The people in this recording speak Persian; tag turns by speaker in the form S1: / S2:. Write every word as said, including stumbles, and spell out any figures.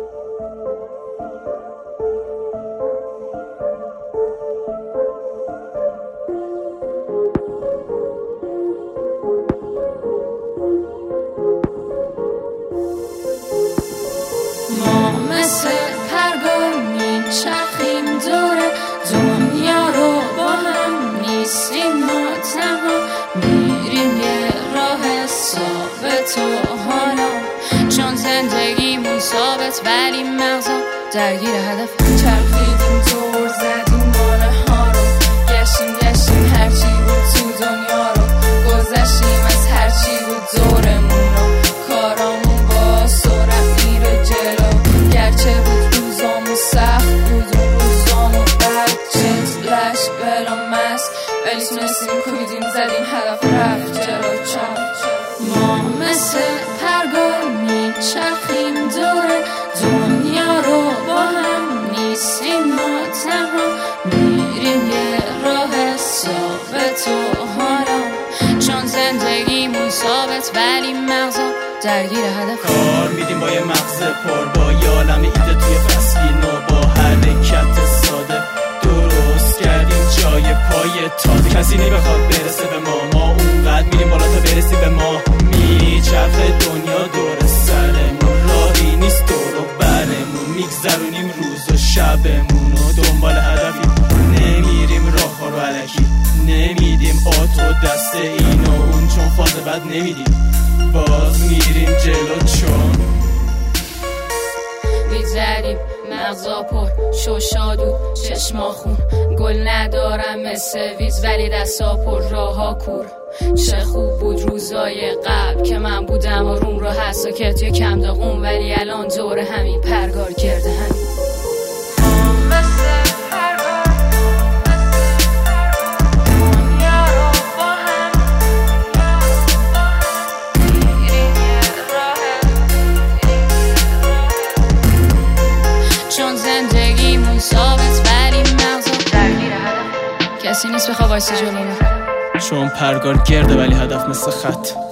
S1: مثل پرگار میچرخیم دور دنیا رو، با هم نیستیم ما تنها، میریم یه راه ثابت و حالا چون زندگیمون ثابت ولی مغزا درگیر هدف. چرخیدیم دور زدیم مانه ها رو، گشتیم گشتیم هرچی بود تو دنیا رو، گذشتیم از هرچی بود دورمون رو، کارامون با سرعت میره جلو، گرچه بود روزامون سخت بود و روزامون بد، جنس لش بلا مست ولی تونستیم کوبیدیم زدیم هدف رفت جلو. چون ما مثل پرگار میچرخیم دور دنیا رو، با هم نیستیم ما تنها، میریم یه راه ثابت و حالا چون زندگیمون ثابت ولی مغزا درگیر هدف.
S2: کار میدیم با یه مغز پر با یه عالم ایده توی فصلی نو، با حرکت ساده درست کردیم جای پای تازه. کسی نمیخواد برسه به ما، ما اونقدر میریم بالا تا برسی به ما. میچرخه دنیا دور سرمون، راهی نیست دور و برمون، میگذرونیم روز و شبمون و دنبال هدفی، نمیریم راه ها رو علکی، نمیدیم آتو دست این و اون چون فاز بد نمیدیم، باز میریم جلو چون
S1: میزدیم مغزا پر شوشادو چشما خون، گل ندارم مثل ویز ولی دستا پر راها کور. چه خوب بود روزای قبل که من بودم و روم رو حسا که توی کم داغون، ولی الان دور همین پرگار کرده همین. چون زندگیمون ثابت ولی مغزا درگیر هدف، کسی نیست بخواه وایسه جلومون،
S2: چون پرگار گرده ولی هدف مثل خط.